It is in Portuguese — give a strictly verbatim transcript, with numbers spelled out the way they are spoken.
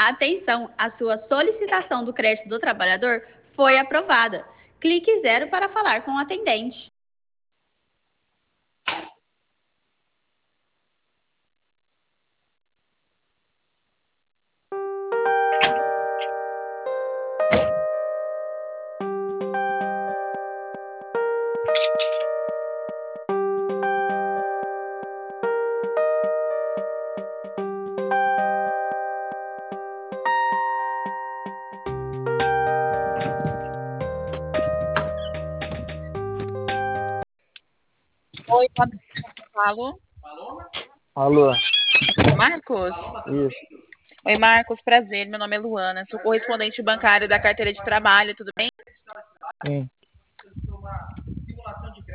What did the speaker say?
Atenção, a sua solicitação do crédito do trabalhador foi aprovada. Clique zero para falar com o atendente. Oi, boa tarde, falo. Alô, Marcos? isso. Oi, Marcos, prazer. Meu nome é Luana, sou correspondente bancária da carteira de trabalho, tudo bem? Sim.